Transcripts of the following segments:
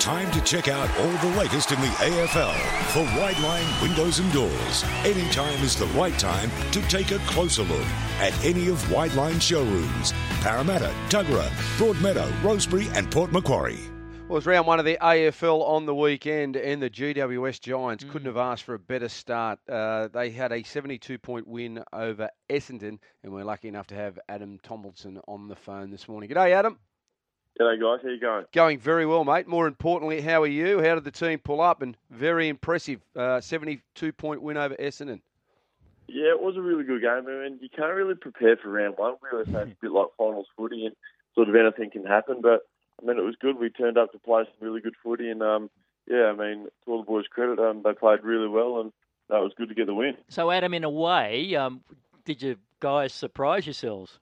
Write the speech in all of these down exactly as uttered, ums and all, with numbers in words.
Time to check out all the latest in the A F L. For Wideline Windows and Doors, anytime is the right time to take a closer look at any of Wideline's showrooms. Parramatta, Tuggerah, Broadmeadow, Rosebery and Port Macquarie. Well, it was round one of the A F L on the weekend, and the G W S Giants mm. couldn't have asked for a better start. Uh, they had a seventy-two point win over Essendon, and we're lucky enough to have Adam Tomlinson on the phone this morning. G'day, Adam. G'day, guys. How you going? Going very well, mate. More importantly, how are you? How did the team pull up? And very impressive, uh, seventy-two point win over Essendon. Yeah, it was a really good game. I mean, you can't really prepare for round one. Really, it's a bit like finals footy, and sort of anything can happen. But I mean, it was good. We turned up to play some really good footy, and um, yeah, I mean, to all the boys' credit, um, they played really well, and that was good to get the win. So, Adam, in a way, um, did you guys surprise yourselves?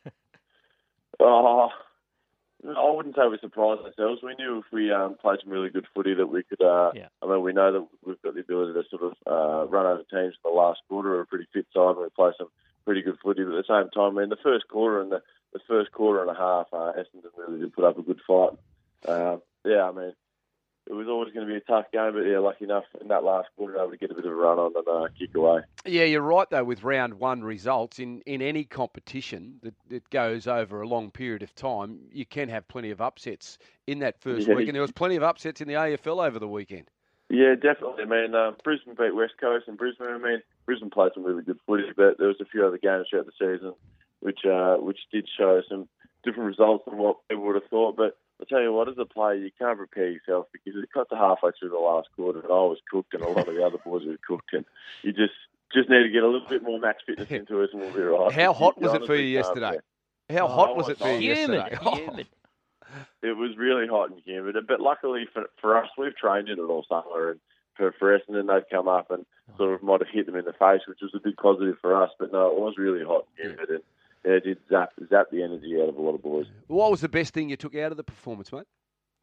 Oh. I wouldn't say we surprised ourselves. We knew if we um, played some really good footy that we could. Uh, yeah. I mean, we know that we've got the ability to sort of uh, run over teams in the last quarter. We're a pretty fit side, and we play some pretty good footy. But at the same time, I mean, the first quarter and the, the first quarter and a half, uh, Essendon really did put up a good fight. Uh, yeah, I mean, it was always going to be a tough game, but yeah, lucky enough in that last quarter able to get a bit of a run on and uh, kick away. Yeah, you're right though. With round one results in, in any competition that, that goes over a long period of time, you can have plenty of upsets in that first yeah. week, and there was plenty of upsets in the A F L over the weekend. Yeah, definitely. I mean, uh, Brisbane beat West Coast, and Brisbane. I mean, Brisbane played some really good footy, but there was a few other games throughout the season which uh, which did show some different results than what people would have thought, but. I tell you what, as a player, you can't prepare yourself because it got to halfway through the last quarter and I was cooked and a lot of the other boys were cooked, and you just just need to get a little bit more match fitness into us and we'll be right. How hot was it for you yesterday? How hot was it for you yesterday? Humid. It was really hot and humid, but luckily for, for us, we've trained in it all summer, and for, for Essendon, they've come up and sort of might have hit them in the face, which was a big positive for us, but no, it was really hot and humid. And, yeah, it did zap, zap the energy out of a lot of boys. What was the best thing you took out of the performance, mate?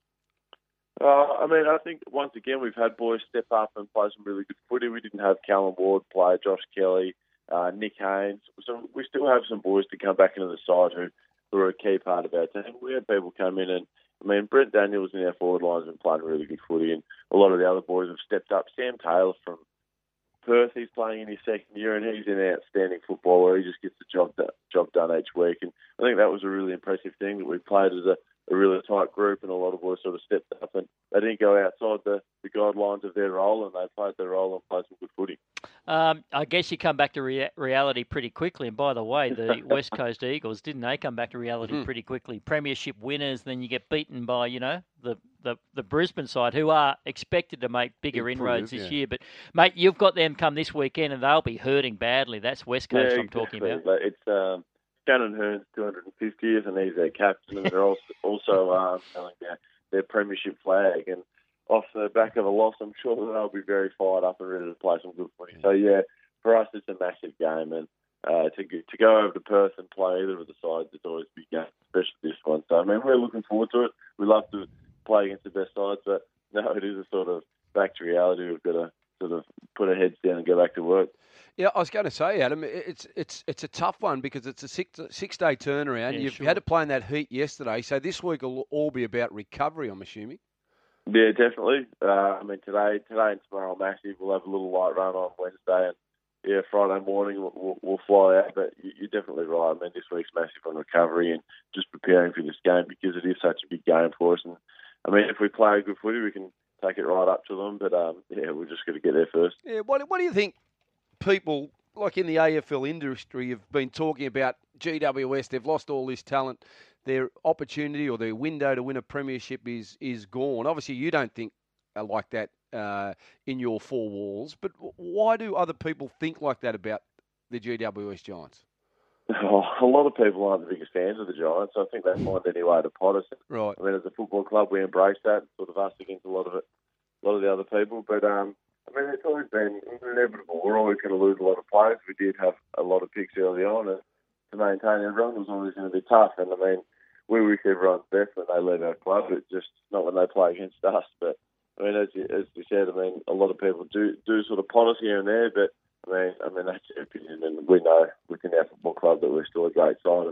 Uh, I mean, I think once again we've had boys step up and play some really good footy. We didn't have Callum Ward play, Josh Kelly, uh, Nick Haynes. So we still have some boys to come back into the side who, who are a key part of our team. We had people come in and, I mean, Brent Daniels in our forward line has been playing really good footy, and a lot of the other boys have stepped up. Sam Taylor from Perth, he's playing in his second year, and he's an outstanding footballer. He just gets the job done, job done each week, and I think that was a really impressive thing that we played as a, a really tight group, and a lot of boys sort of stepped up, and they didn't go outside the, the guidelines of their role, and they played their role and played some good footy. Um, I guess you come back to rea- reality pretty quickly. And by the way, the West Coast Eagles, didn't they come back to reality mm. pretty quickly? Premiership winners, then you get beaten by, you know, the, the, the Brisbane side, who are expected to make bigger Improve, inroads this yeah. year. But, mate, you've got them come this weekend, and they'll be hurting badly. That's West Coast yeah, I'm talking exactly. about. It's um, Shannon Hearn's two hundred fiftieth, and he's their captain, and they're also, also um, selling their, their premiership flag. And off the back of a loss, I'm sure that they'll be very fired up and ready to play some good footy. So, yeah, for us, it's a massive game, and uh, to to go over to Perth and play either of the sides, it's always a big game, especially this one. So, I mean, we're looking forward to it. We love to play against the best sides, but no, it is a sort of back to reality. We've got to sort of put our heads down and go back to work. Yeah, I was going to say, Adam, it's it's it's a tough one because it's a six six day turnaround. Yeah, You've sure. had to play in that heat yesterday, so this week will all be about recovery, I'm assuming. Yeah, definitely. Uh, I mean, today, today and tomorrow are massive. We'll have a little light run on Wednesday, and yeah, Friday morning we'll, we'll, we'll fly out. But you're definitely right. I mean, this week's massive on recovery and just preparing for this game because it is such a big game for us. And I mean, if we play a good footy, we can take it right up to them. But um, yeah, we're just got to get there first. Yeah. What What do you think? People like in the A F L industry have been talking about G W S. They've lost all this talent. Their opportunity or their window to win a premiership is is gone. Obviously, you don't think like that uh, in your four walls, but why do other people think like that about the G W S Giants? Oh, a lot of people aren't the biggest fans of the Giants. So I think they find any way to pot us. Right. I mean, as a football club, we embrace that, sort of us against a lot of it, a lot of the other people. But um, I mean, it's always been inevitable. We're always going to lose a lot of players. We did have a lot of picks early on, and to maintain everyone was always going to be tough. And I mean, we wish everyone's best when they leave our club, but just not when they play against us. But I mean, as you, as you said, I mean, a lot of people do do sort of pot us here and there, but I mean, I mean that's their opinion, and we know within our football club that we're still a great side, and we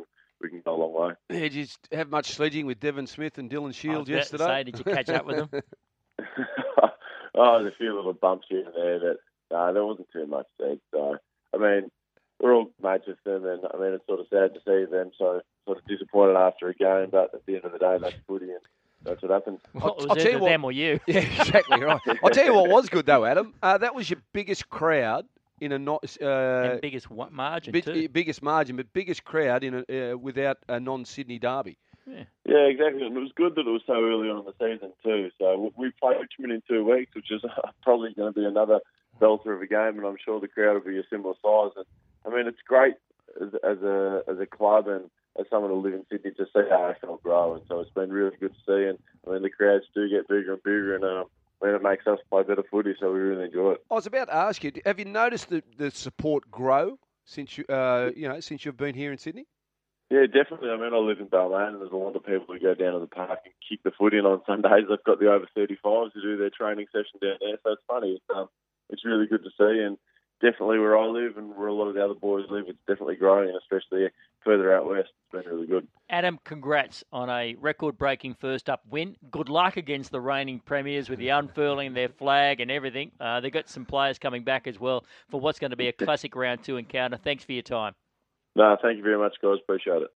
we can go a long way. Yeah, did you have much sledging with Devon Smith and Dylan Shield I was about to yesterday? say, did you catch up with them? Oh, there's a few little bumps here and there, but no, there wasn't too much said. So, I mean, we're all mates with them, and I mean, it's sort of sad to see them so sort of disappointed after a game, but at the end of the day, that's footy, and that's what happens. Well, it was I'll tell you either what- them or you. Yeah, exactly right. I'll tell you what was good though, Adam. Uh, that was your biggest crowd in a not uh, and biggest wa- margin, bit- too. biggest margin, but biggest crowd in a, uh, without a non-Sydney derby. Yeah, exactly. And it was good that it was so early on in the season too. So we played Richmond in two weeks, which is probably going to be another belter of a game, and I'm sure the crowd will be a similar size. And I mean, it's great as, as a as a club and as someone who live in Sydney to see A F L grow, and so it's been really good to see. And I mean, the crowds do get bigger and bigger, and um, I mean, it makes us play better footy, so we really enjoy it. I was about to ask you, have you noticed the, the support grow since you uh, you know since you've been here in Sydney? Yeah, definitely. I mean, I live in Balmain, and there's a lot of people who go down to the park and kick the foot in on Sundays. They've got the over thirty-fives who do their training session down there, so it's funny. It's, um, it's really good to see, and definitely where I live and where a lot of the other boys live, it's definitely growing, and especially further out west. It's been really good. Adam, congrats on a record-breaking first-up win. Good luck against the reigning premiers with the unfurling their flag and everything. Uh, they've got some players coming back as well for what's going to be a classic round two encounter. Thanks for your time. No, thank you very much, guys. Appreciate it.